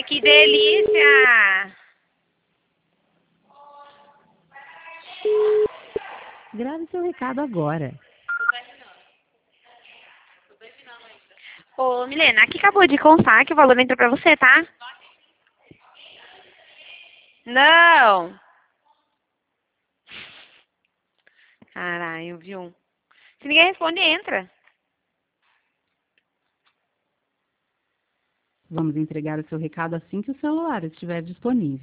Ai, que delícia! Grave seu recado agora. Ô, Milena, aqui acabou de constar que o valor entrou pra você, tá? Não! Caralho, viu? Se ninguém responde, entra. Vamos entregar o seu recado assim que o celular estiver disponível.